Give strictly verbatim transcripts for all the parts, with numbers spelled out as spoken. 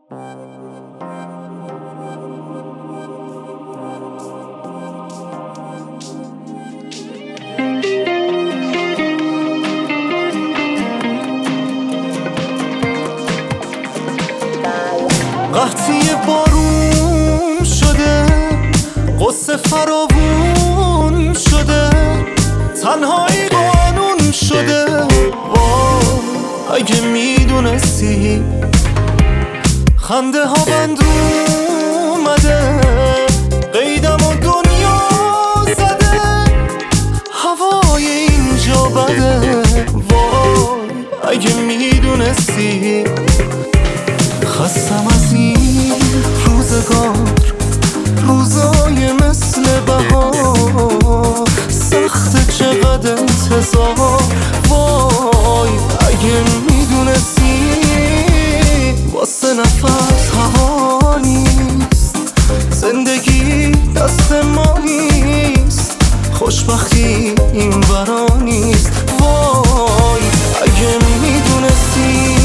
قحطی بارون شده، قصه فراوون شده، تنهایی قانون شده. وای اگه میدونستی خنده ها بند اومده، قیدم و دنیا زده، هوای اینجا بده. وای اگه میدونستی خستم از این روزگار، روزای مثل بهار، سخت چقدر انتظار. وای اگه میدونستی واسه نفس هوا نیست، زندگی دست ما نیست، خوشبختی این برا نیست. وای اگه میدونستی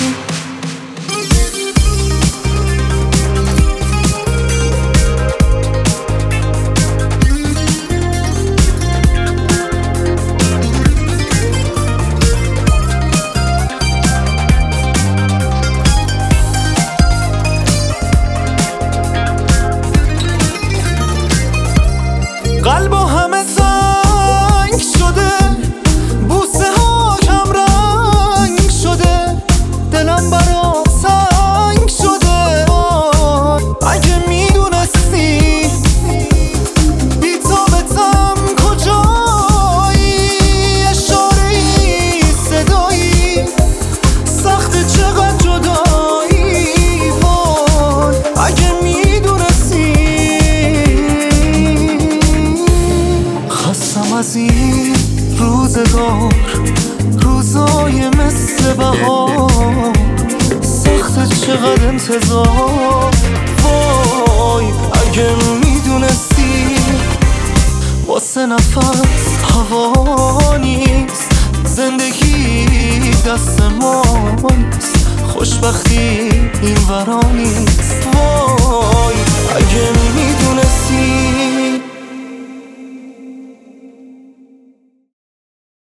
قلب و همه سنگ شده، بوسه ها کم رنگ شده، دلم برات سنگ شده. اگه میدونستی بی تابتم کجایی، اشاره‌ای صدایی، سخت چقدر جدایی. وای اگه میدونستی خستم از این روزگار، روزای مثل بهار، سخت چقدر انتظار. وای اگه میدونستی واسه نفس هوا نیست، زندگی دست ما نیست، خوشبختی این ورا نیست. وای اگه میدونستی